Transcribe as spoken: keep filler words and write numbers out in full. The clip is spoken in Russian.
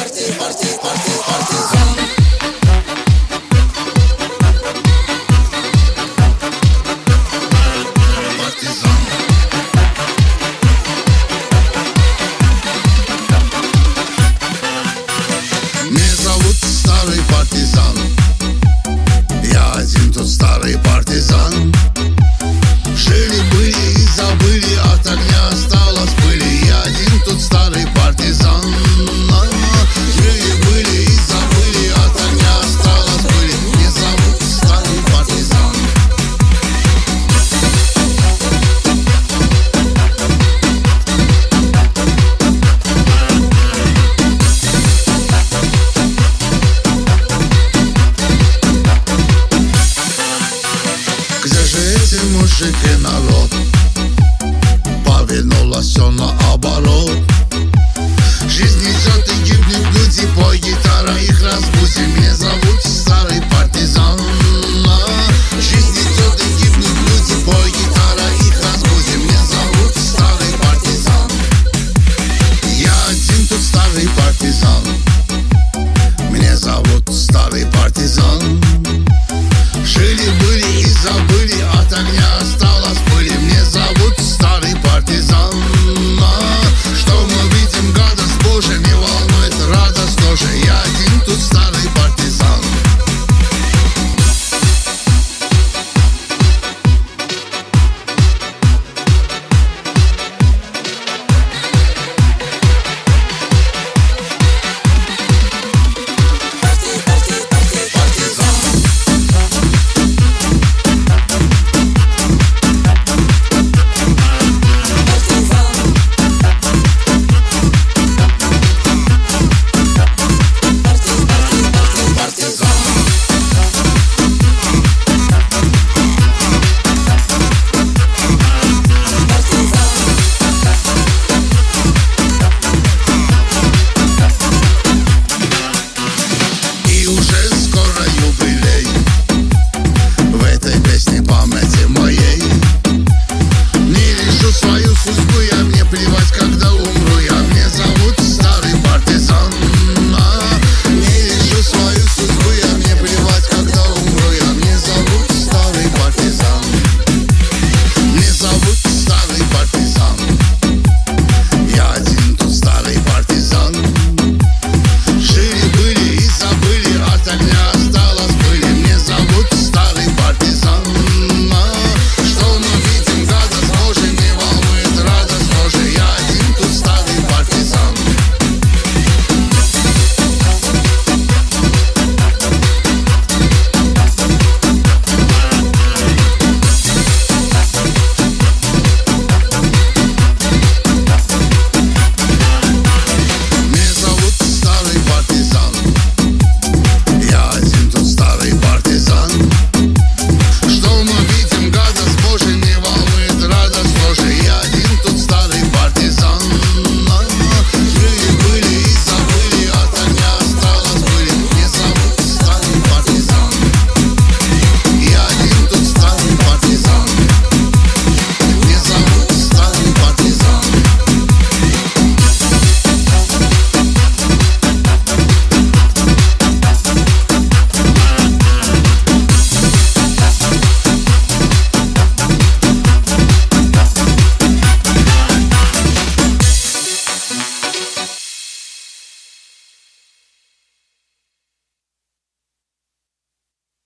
парти, парти, парти, партизан. Меня зовут старый партизан. Я один тот старый партизан. Жили-были и забыли, от огня осталось пыли. Я один тот старый партизан. Жили-были и забыли, от огня осталось пыли. Меня зовут старый партизан. Где же эти мужики, народ? Повернулось все наоборот. Жизнь идет и гибнет, люди, пой, гитара, их разбудим. Меня зовут старый партизан. Жизнь идет и гибнет, люди, пой, гитара, их разбудим. Меня зовут старый партизан. Я один тут старый партизан. Меня зовут старый партизан. Жили-были и забыли, от огня